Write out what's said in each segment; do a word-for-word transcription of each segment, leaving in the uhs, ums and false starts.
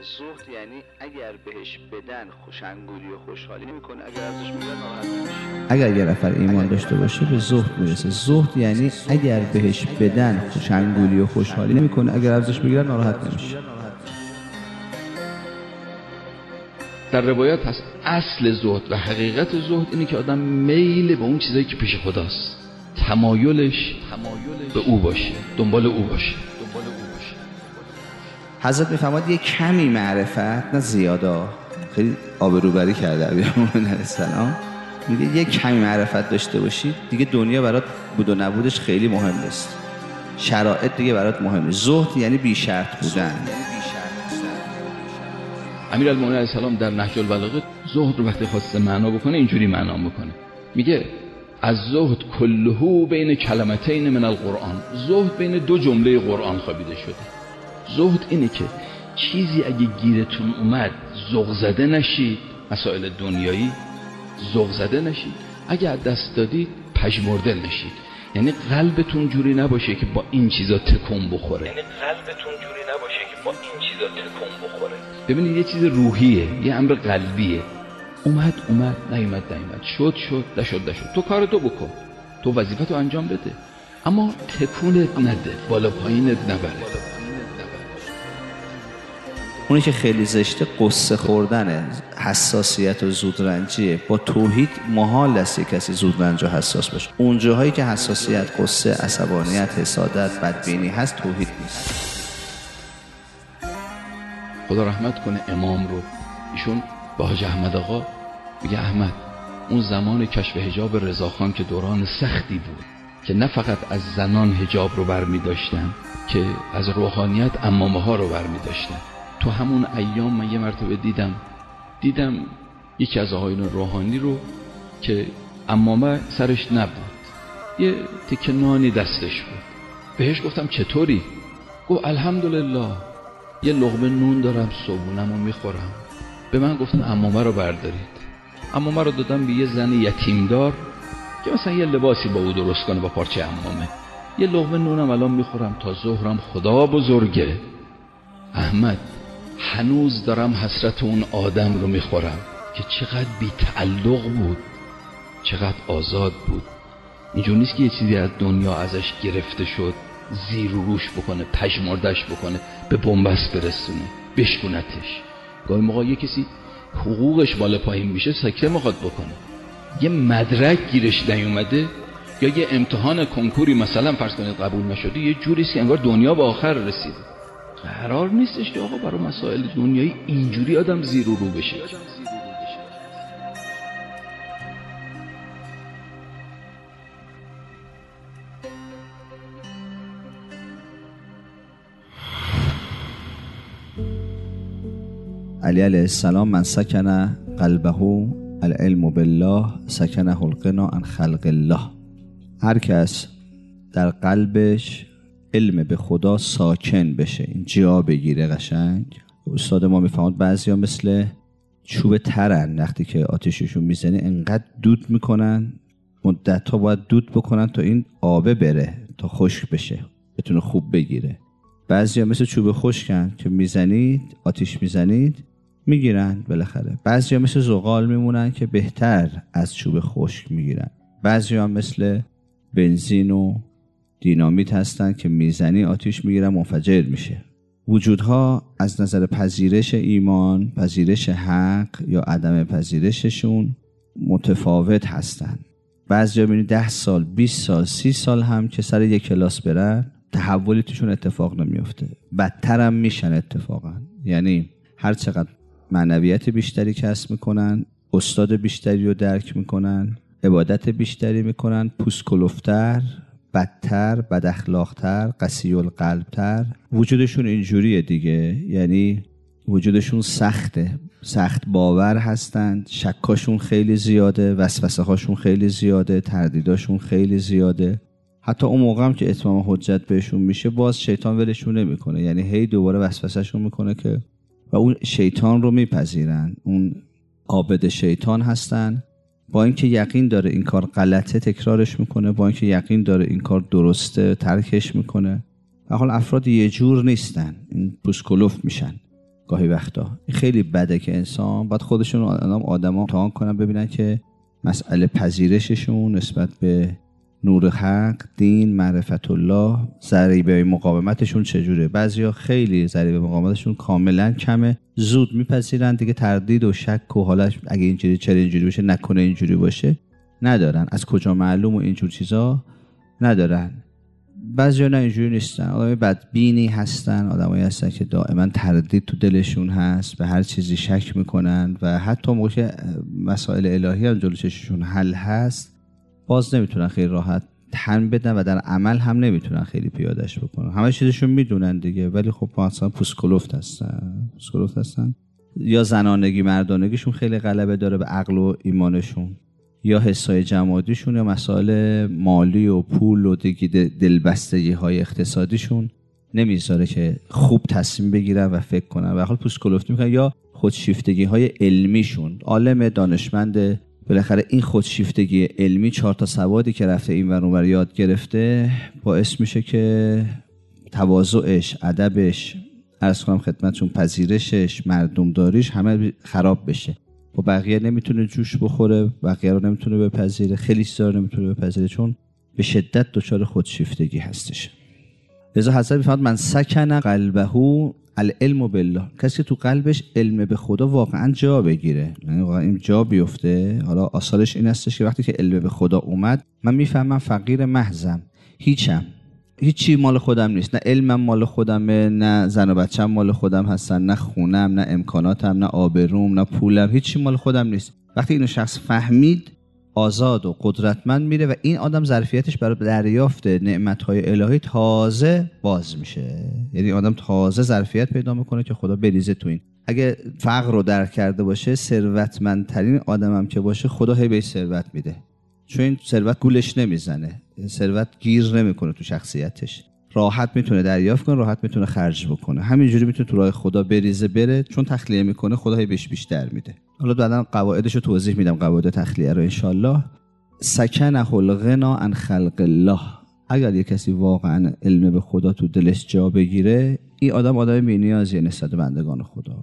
زهد یعنی اگر بهش بدن خوشنگولی و خوشحالی نمیکنه، اگر ازش میگیرن ناراحت نمیشه. اگر یه نفر ایمان داشته باشه به زهد میرسه. زهد یعنی اگر بهش بدن خوشنگولی و خوشحالی نمیکنه، اگر ازش میگیرن ناراحت نمیشه. در روایات هست اصل زهد و حقیقت زهد اینه که آدم میل به اون چیزایی که پیش خداست، تمایلش به او باشه، دنبال او باشه. حضرت میفرماد یه کمی معرفت، نه زیاده، خیلی آبروبری کرده ابیامون علیه السلام، میگه یه کمی معرفت داشته باشی دیگه دنیا برات بود و نبودش خیلی مهم نیست، شرایط دیگه برات مهم نیست. زهد یعنی بی شرط بودن. امیرالمومنین علیه السلام در نهج البلاغه زهد رو وقتی خواسته معنا بکنه اینجوری معنا میکنه، میگه از زهد کلهو بین کلمتین من القرآن. زهد بین دو جمله قرآن خوابیده شده. زهد اینه که چیزی اگه گیرتون اومد ذوق زده نشید، مسائل دنیایی ذوق زده نشید، اگه از دست دادید پژمرده نشید. یعنی قلبتون جوری نباشه که با این چیزا تکون بخوره. یعنی قلبتون جوری نباشه که با این چیزا تکون بخوره. ببینید یه چیز روحیه، یه امر قلبیه. اومد اومد، نیومد نیومد، شد شد، نشد نشد. تو کار تو بکن، تو وظیفه‌تو انجام بده، اما تکونت نده، بالا پایینت نبره. اونی که خیلی زشته قصه خوردنه، حساسیت و زودرنجیه. با توحید محال است کسی زودرنج و حساس باشه. اون جاهایی که حساسیت، قصه، عصبانیت، حسادت، بدبینی هست توحید نیست. خدا رحمت کنه امام رو، ایشون با حاج احمد آقا میگه احمد اون زمان کشف حجاب رضاخان که دوران سختی بود که نه فقط از زنان حجاب رو برمی داشتن که از روحانیت عمامه ها رو برمی داشتن. تو همون ایام من یه مرتبه دیدم دیدم یکی از آقایون روحانی رو که عمامه سرش نبود، یه تکه نانی دستش بود. بهش گفتم چطوری؟ گفت الحمدلله یه لقمه نون دارم صبحونمو میخورم. به من گفتن عمامه رو بردارید. عمامه رو دادم به یه زن یتیمدار که مثلا یه لباسی با او درست کنه با پارچه عمامه. یه لقمه نونم الان میخورم تا ظهرم. خدا بزرگه احمد، هنوز دارم حسرت اون آدم رو میخورم که چقدر بی تعلق بود، چقدر آزاد بود. اینجور نیست که یه چیزی از دنیا ازش گرفته شد زیر و روش بکنه، پژمردش بکنه، به بنبست برسونه، بشکنتش. گاهی موقع یه کسی حقوقش بالا پایین میشه سکته میخواد بکنه. یه مدرک گیرش نیومده یا یه امتحان کنکوری مثلا فرض کنید قبول نشده، یه جوریست که انگار دنیا به آخر رسیده. قرار نیستش که آقا برای مسائل دنیایی اینجوری آدم زیر و رو بشه. علی علیه السلام من سکن قلبه العلم بالله سکنه الغنا عن خلق الله. هر کس در قلبش علم به خدا ساکن بشه، این جا بگیره قشنگ. استاد ما میفهمد بعضیا مثل چوب ترن، وقتی که آتیششون میزنه انقدر دود میکنن، مدت ها باید دود بکنن تا این آبه بره، تا خشک بشه بتونه خوب بگیره. بعضیا مثل چوب خشکن که میزنید، آتیش میزنید میگیرن بالاخره. بعضیا مثل زغال میمونن که بهتر از چوب خشک میگیرن. بعضیا هم مثل بنزین و دینامیت هستن که میزنی آتیش میگیرن، منفجر میشه. وجودها از نظر پذیرش ایمان، پذیرش حق یا عدم پذیرششون متفاوت هستن. بعضیا میبینی ده سال، بیست سال، سی سال هم که سر یک کلاس برن تحولی توشون اتفاق نمیفته، بدتر هم میشن اتفاقا. یعنی هر چقدر معنویت بیشتری کسب میکنن، استاد بیشتری رو درک میکنن، عبادت بیشتری میکنن، پوست کلفتر، بدتر، بد اخلاقتر، قسی القلبتر. وجودشون اینجوریه دیگه. یعنی وجودشون سخته، سخت باور هستند، شکاشون خیلی زیاده، وسوسه هاشون خیلی زیاده، تردیداشون خیلی زیاده. حتی اون موقع هم که اتمام حجت بهشون میشه باز شیطان ولشون نمیکنه. یعنی هی دوباره وسوسهشون میکنه که و اون شیطان رو میپذیرن، اون عابد شیطان هستن. با اینکه یقین داره این کار غلطه تکرارش میکنه، با اینکه یقین داره این کار درسته ترکش میکنه. به حال افراد یه جور نیستن، این پوسکلوف میشن. گاهی وقتا این خیلی بده که انسان باید خودشون آدم آدما امتحان کنن ببینن که مسئله پذیرششون نسبت به نور حق، دین، معرفت الله، ضریبه مقاومتشون چجوره. بعضیا خیلی ضریبه مقاومتشون کاملا کمه، زود میپذیرن دیگه، تردید و شک و حالش اگه اینجوری چرا اینجوری باشه نکنه اینجوری باشه ندارن، از کجا معلوم و اینجور چیزا ندارن. بعضیا نه اینجوری نیستن، آدمای بدبینی هستن، آدمایی هستن که دائما تردید تو دلشون هست، به هر چیزی شک میکنن و حتی موقع که مسائل الهی هم جلو چششون حل هست باز نمیتونن خیلی راحت تن بدن و در عمل هم نمیتونن خیلی پیادهش بکنن. همه چیزشون میدونن دیگه ولی خب مثلا پوسکلفت هستن پوسکلفت هستن یا زنانگی مردانگیشون خیلی غلبه داره به عقل و ایمانشون، یا حسای جمادیشون، یا مسائل مالی و پول و دیگه دلبستگی های اقتصادیشون نمیذاره که خوب تصمیم بگیرن و فکر کنن و حال پوسکلفتی میکنن، یا خودشیفتگی های علمیشون. عالم دانشمند بالاخره این خودشیفتگی علمی چهار تا سوادی که رفته این ور اون ور یاد گرفته باعث میشه که تواضعش، ادبش، عرض کنم خدمتتون پذیرشش، مردم داریش همه خراب بشه. با بقیه نمیتونه جوش بخوره، بقیه رو نمیتونه بپذیره، خیلی چیزا رو نمیتونه بپذیره چون به شدت دچار خودشیفتگی هستش. لذا حضرت میفرماد من سکن قلبه العلم بالله، کسی که تو قلبش علم به خدا واقعا جا بگیره، یعنی واقعا این جا بیفته. حالا آثارش این هستش که وقتی که علم به خدا اومد من میفهمم فقیر محضم، هیچم، هیچی مال خودم نیست، نه علمم مال خودمه، نه زن و بچه‌م مال خودم هستن، نه خونم، نه امکاناتم، نه آبروم، نه پولم، هیچی مال خودم نیست. وقتی اینو شخص فهمید آزاد و قدرتمند میره و این آدم ظرفیتش برای دریافت نعمت‌های الهی تازه باز میشه. یعنی آدم تازه ظرفیت پیدا میکنه که خدا بریزه تو این. اگه فقر رو درک کرده باشه، ثروتمندترین آدمم که باشه خدا هی بهش ثروت میده، چون این ثروت گولش نمیزنه، ثروت گیر نمیکنه تو شخصیتش، راحت میتونه دریافت کنه، راحت میتونه خرج بکنه، همینجوری میتونه تو راه خدا بریزه بره، چون تخلیه میکنه خدا هی بهش بیشتر میده. حالا بعداً قواعدش رو توضیح میدم، قواعد تخلیه رو انشالله. سکنه الغنا عن خلق الله، اگر یک کسی واقعا علم به خدا تو دلش جا بگیره، این آدم آدم بی‌نیازیه نسبت به بندگان خدا.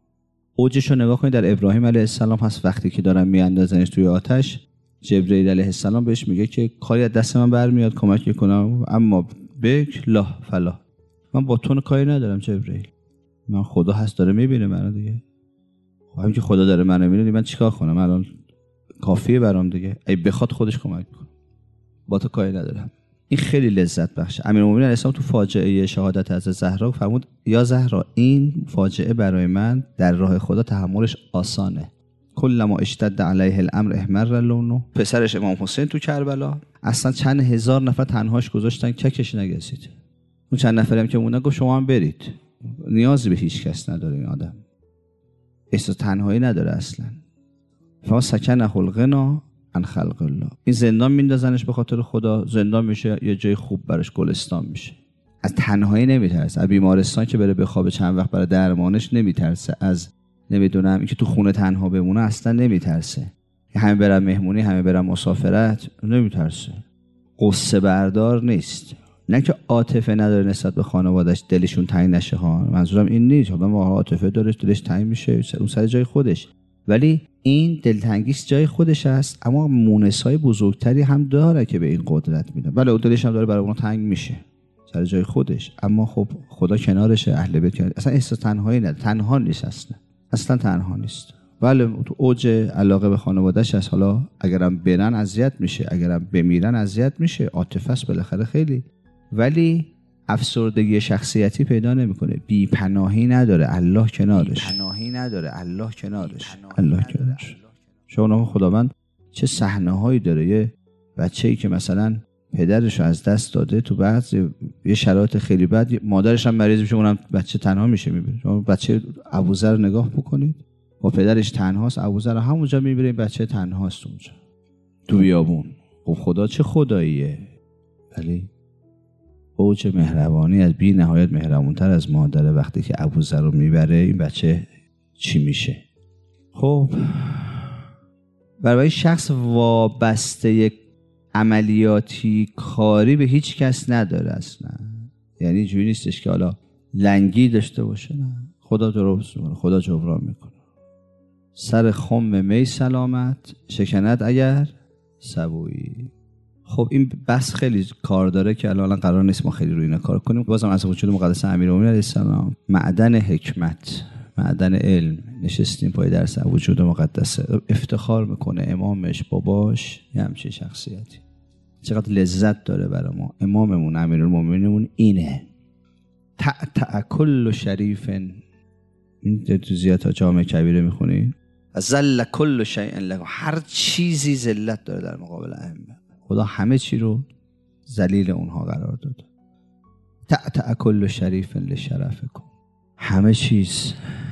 اوجش رو نگاه کنید در ابراهیم علیه السلام هست، وقتی که دارن میاندازنش توی آتش، جبرئیل علیه السلام بهش میگه که کاری از دست من برمیاد کمک کنم، اما بک لا فلا، من با تو کاری ندارم جبرئیل، من خدا هست داره میبینه منو دیگه، همین که خدا داره منو میبینه من چیکار کنم، الان کافیه برام دیگه، ای بخواد خودش کمک میکنه، با تو کاری ندارم. این خیلی لذت بخشه. امیرالمومنین علیه السلام تو فاجعه شهادت حضرت زهرا فرمود یا زهرا این فاجعه برای من در راه خدا تحملش آسانه، کلما اشتد علیه الامر احمر لونه. پسرش امام حسین تو کربلا اصلا چند هزار نفر تنهاش گذاشتن ککش نگسید، اون چند نفری هم که موندن گفت شما هم برید، نیازی به هیچ کس نداره این آدم، احساس تنهایی نداره اصلا. فما سکنه الغنا عن خلق الله، این زندان میندازنش به خاطر خدا، زندان میشه یه جای خوب براش، گلستان میشه. از تنهایی نمیترسه، از بیمارستان که بره بخوابه چند وقت برای درمانش نمیترسه، از نمیدونم اینکه تو خونه تنها بمونه اصلا نمیترسه، همه برن مهمونی، همه برن مسافرت نمیترسه، قصه بردار نیست. نه که عاطفه نداره نسبت به خانواده‌اش، دلشون تنگ نشه ها، منظورم این نیست، آدم واقعا عاطفه داره، دلش تنگ میشه، اون سر جای خودش، ولی این دلتنگیش جای خودش است، اما مونسای بزرگتری هم داره که به این قدرت میده. بله اون دلش هم داره برای اون تنگ میشه سر جای خودش، اما خب خدا کنارشه، اهل بیت کنارشه، اصلا احساس تنهایی نداره، تنها نیست اصلا، اصلا تنها نیست. بله تو اوج علاقه به خانواده‌اش هست، حالا اگرم برن اذیت میشه، اگرم بمیرن اذیت میشه، عاطفه است بالاخره خیلی، ولی افسردگی شخصیتی پیدا نمیکنه، بی پناهی نداره، الله کنارش، بی پناهی نداره، الله کنارش، الله کنارش. شما خداوند چه صحنه‌هایی داره، یه بچه‌ای که مثلا پدرش رو از دست داده، تو بعض یه شرایط خیلی بد مادرش هم مریض میشه، اونم بچه تنها میشه. میبینید شما بچه ابوذر رو نگاه بکنید، با پدرش تنهاست، ابوذر همونجا میبینه بچه تنهاست اونجا تو بیابون. خب خدا چه خداییه، ولی اوج مهربانی از بی نهایت مهربونتر از مادره. وقتی که ابوذر رو میبره این بچه چی میشه؟ خب برای شخص وابسته عملیاتی کاری به هیچ کس نداره اصلا، یعنی جوری نیستش که حالا لنگی داشته باشه، نه خدا درست میکنه، خدا جبران میکنه. سر خم می سلامت، شکند اگر سبویی. خب این بس خیلی کار داره که الان قرار نیست ما خیلی روی اینا کار کنیم. بازم از وجود مقدس امیرالمومنین علیه السلام، معدن حکمت، معدن علم، نشستیم پای درس وجود مقدس. افتخار میکنه امامش، باباش، یه همچین شخصیتی. چقدر لذت داره برای ما. اماممون امیرالمومنینمون اینه. تأتأ کل شریف، این تو زیادت جامع کبیره میخونی، ذل کل شیء له، هر چیزی ذلت داره در مقابل ائمه. خدا همه چی رو ذلیل اونها قرار داد. تأتأ کل شریف لشرفکم، همه چیز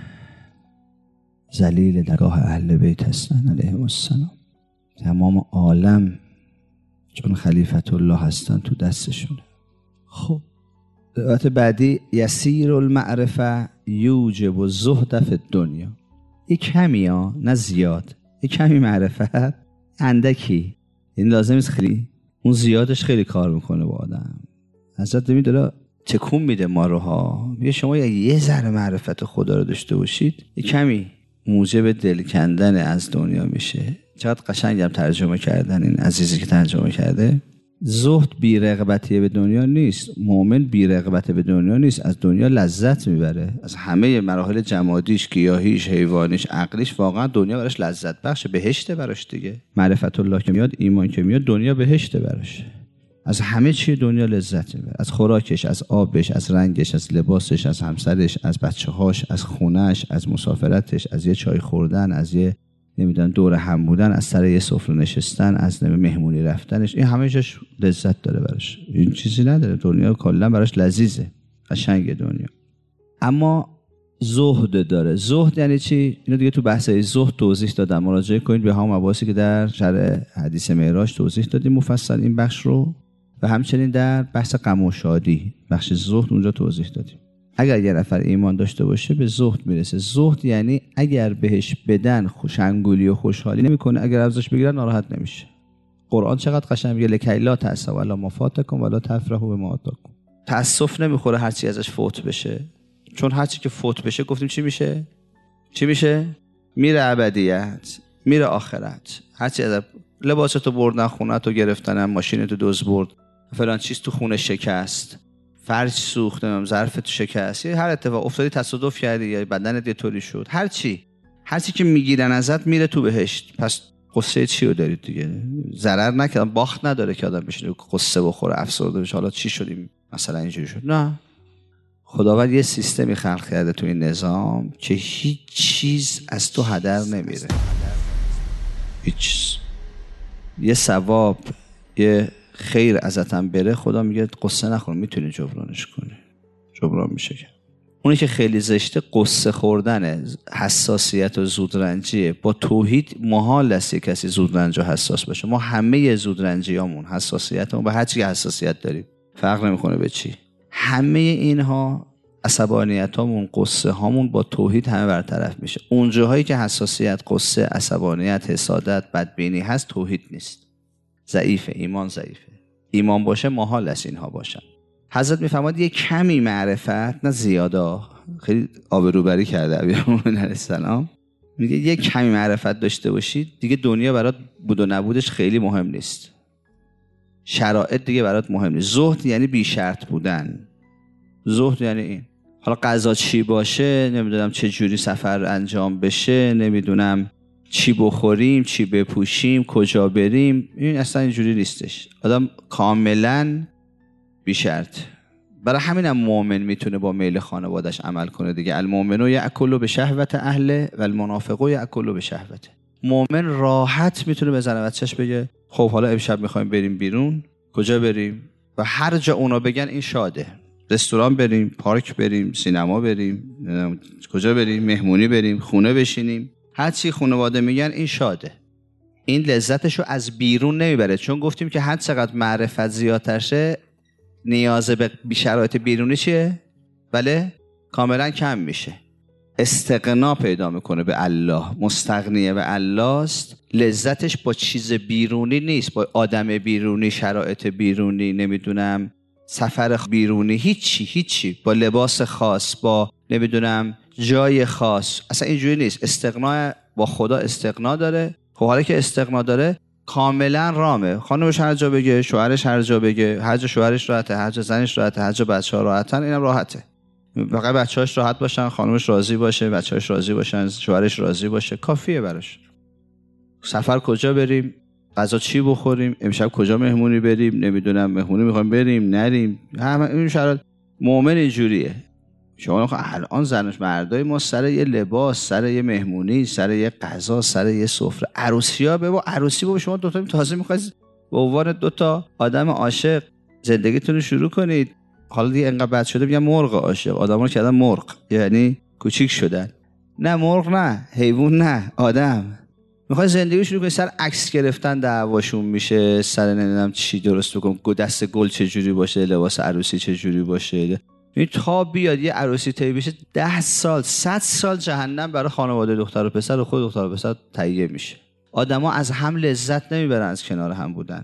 ذلیل درگاه اهل بیت هستن علیهم السلام. تمام عالم چون خلیفت الله هستن تو دستشونه. خب روایت بعدی، یسیر المعرفه یوجب الزهد فی الدنیا. یک کمی ها، نه زیاد، یک کمی معرفت اندکی، این لازم نیست خیلی، اون زیادش خیلی کار میکنه با آدم. حضرت نمی داره تکون میده ما رو ها. میگه شما یه ذره معرفت خدا رو داشته باشید، یک کمی موجب دل کندن از دنیا میشه. چقدر قشنگم ترجمه کردن این عزیزی که ترجمه کرده. زهد بی رغبتی به دنیا نیست، مؤمن بی رغبت به دنیا نیست، از دنیا لذت میبره، از همه مراحل جمادیش، گیاهیش، حیوانیش، عقلیش. واقعا دنیا براش لذت بخشه، بهشته براش دیگه. معرفت الله که میاد، ایمان که میاد، دنیا بهشته براش. از همه چی دنیا لذت میبره، از خوراکش، از آبش، از رنگش، از لباسش، از همسرش، از بچه‌هاش، از خونش، از مسافرتش، از یه چای خوردن، از یه نمیدونم دور هم بودن، از سر یه سفره نشستن، از مهمونی رفتنش. این همه جاش لذت داره براش، این چیزی نداره. دنیا کلا براش لذیذه، قشنگ دنیا. اما زهد داره. زهد یعنی چی؟ اینو دیگه تو بحث زهد توضیح دادم، مراجعه کنید به هم مباحثی که در شرح حدیث معراج توضیح دادیم مفصل این بخش رو، و همچنین در بحث غم و شادی بخش زهد اونجا توضیح دادیم. اگر یه نفر ایمان داشته باشه به زهد میرسه. زهد یعنی اگر بهش بدن خوشنگولی و خوشحالی نمیکنه، اگر ازش بگیرن ناراحت نمیشه. قرآن چقدر قشنگ میگه لکی لا تأسوا علی ما فاتکم ولا تفرحوا بما آتاکم. تأسف نمیخوره هر چی ازش فوت بشه، چون هر چی که فوت بشه گفتیم چی میشه؟ چی میشه؟ میره ابدیت، میره آخرت. هر چی از لباستو بردن، خونه‌تو گرفتن، ماشینتو دزد برد، فلان چیز تو خونه شکست، فرش سوخت، ظرفت شکست، هر اتفاق افتادی، تصادف کردی یا بدنت یه طوری شد، هر چی هر چی که میگیرن ازت میره تو بهشت. پس قصه چی رو دارید دیگه؟ ضرر نکردن، باخت نداره که آدم بشینه قصه بخوره، افسرده بشه حالا چی شدیم مثلا اینجوری شد. نه، خداوند یه سیستمی خلق کرده تو این نظام که هیچ چیز از تو هدر نمیره. هیچ چیز. یه ثواب، یه خیر ازتم بره، خدا میگه قصه نخور، میتونی جبرانش کنی، جبران میشه. که اونی که خیلی زشته قصه خوردنه، حساسیت و زودرنجیه. با توحید محال است کسی زودرنج و حساس باشه. ما همه زودرنجیامون، حساسیتمون، به هر چی حساسیت داریم، فرق نمیکنه به چی، همه اینها، عصبانیتامون، قصه هامون با توحید همه برطرف میشه. اون جاهایی که حساسیت، قصه، عصبانیت، حسادت، بدبینی هست، توحید نیست، ضعیفه، ایمان ضعیفه. ایمان باشه محال است اینها باشن. حضرت میفرماد یه کمی معرفت، نه زیاده، خیلی آبروبری کرده امیرالمومنین علیه السلام، میگه یه کمی معرفت داشته باشید دیگه دنیا برات بود و نبودش خیلی مهم نیست، شرایط دیگه برات مهم نیست. زهد یعنی بی شرط بودن. زهد یعنی این، حالا قضا چی باشه، نمیدونم چه جوری سفر انجام بشه، نمیدونم چی بخوریم، چی بپوشیم، کجا بریم، این اصلا اینجوری نیستش. آدم کاملا بی شرط. برای همینم مومن میتونه با میل خانوادش عمل کنه دیگه. المؤمنو یأکل بشهوت اهله و المنافقو یأکل بشهوته. مومن راحت میتونه به زن بچه‌ش بگه خب حالا امشب میخوایم بریم بیرون، کجا بریم؟ و هر جا اونا بگن این شاده. رستوران بریم، پارک بریم، سینما بریم، کجا بریم، مهمونی بریم، خونه بشینیم، هر چی خانواده میگن این شاده. این لذتشو از بیرون نمیبره، چون گفتیم که هر چقدر معرفت زیادتر شه نیاز به شرایط بیرونی چیه؟ بله، کاملا کم میشه. استغنا پیدا میکنه به الله، مستغنیه به الله است. لذتش با چیز بیرونی نیست، با آدم بیرونی، شرایط بیرونی، نمیدونم سفر بیرونی، هیچی هیچی با لباس خاص، با نمیدونم جای خاص، اصلا اینجوری نیست. استغنا با خدا استغنا داره. خب حالا که استغنا داره کاملا رامه، خانمش هر جا بگه، شوهرش هر جا بگه، هر جا شوهرش راحته، هر جا زنش راحته، هر جا بچه‌ها راحتن، اینم راحته. فقط بچه‌هاش راحت باشن، خانمش راضی باشه، بچه‌هاش راضی باشن، شوهرش راضی باشه، کافیه براش. سفر کجا بریم، غذا چی بخوریم، امشب کجا مهمونی بریم، نمیدونم مهمونی میخوایم بریم نریم، همه این شرایط مؤمن اینجوریه. شما الان زنش مردای ما سر یه لباس، سر یه مهمونی، سر یه غذا، سر یه سفره، عروسی‌ها به با عروسی با شما دو تا تازه می‌خواید به عنوان دو تا آدم عاشق زندگیتون رو شروع کنید. حالا دیگه انقدر بد شده میگن مرغ عاشق، آدم‌ها رو کردن مرغ، یعنی کوچیک شدن. نه مرغ نه، حیوان نه، آدم. میخوای زندگی شروع کنی، سر عکس گرفتن دعواشون میشه، سر نمیدونم چی درست بکن، دست گل چه جوری باشه، لباس عروسی چه جوری باشه. این تا بیاد یه عروسی طی بشه ده سال صد سال جهنم برای خانواده دختر و پسر و خود دختر و پسر تهیه میشه. آدما از هم لذت نمیبرن، از کنار هم بودن،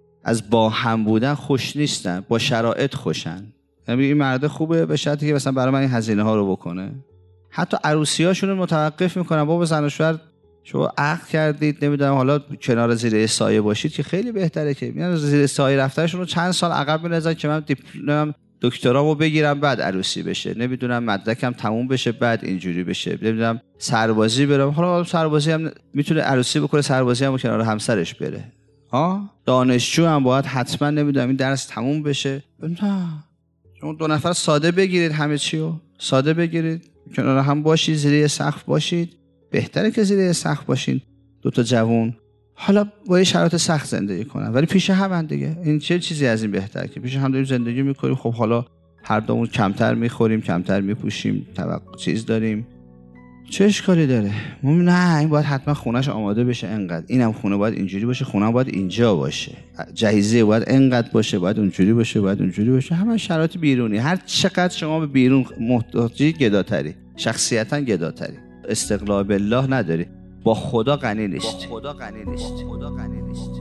از با هم بودن خوش نیستن، با شرایط خوشن. یعنی این مرد خوبه به شرطی که مثلا برای من این هزینه ها رو بکنه. حتی عروسیاشون رو متوقف میکنن، بابا زن و شوهر شما عقد کردید نمیدونم حالا کنار زیر سایه باشید که خیلی بهتره، که میان زیر سایه رفتنشون رو چند سال عقب می‌ندازن که من دیپلم دکترامو بگیرم بعد عروسی بشه، نمیدونم مدرکم تموم بشه بعد اینجوری بشه، نمیدونم سربازی برم، حالا سربازی هم میتونه عروسی بکنه، سربازی هم کنار همسرش بره. ها دانشجو هم باید حتما نمیدونم این درس تموم بشه. نه شما دو نفر ساده بگیرید، همه چی رو ساده بگیرید، کنار هم باشید، زیر سقف باشید. بهتره که زیر سقف باشین دو تا جوون، حالا با یه شرایط سخت زندگی کنن ولی پیش هم دیگه. این چه چیزی از این بهتر که پیش هم داریم زندگی میکنیم. خب حالا هر دومون کمتر میخوریم، کمتر میپوشیم، توقع چیز داریم، چه اشکالی داره؟ نه این باید حتما خونهش آماده بشه انقدر، اینم خونه باید اینجوری باشه، خونه باید اینجا باشه، جهیزیه باید انقدر باشه، باید اونجوری باشه، باید اونجوری باشه. همه شرایط بیرونی. هر چقدر شما به بیرون محتاجی گداتری، شخصیتا گداتری، استقلال بالله نداری، با خدا غنی نیست. با خدا غنی نیست. خدا غنی نیست.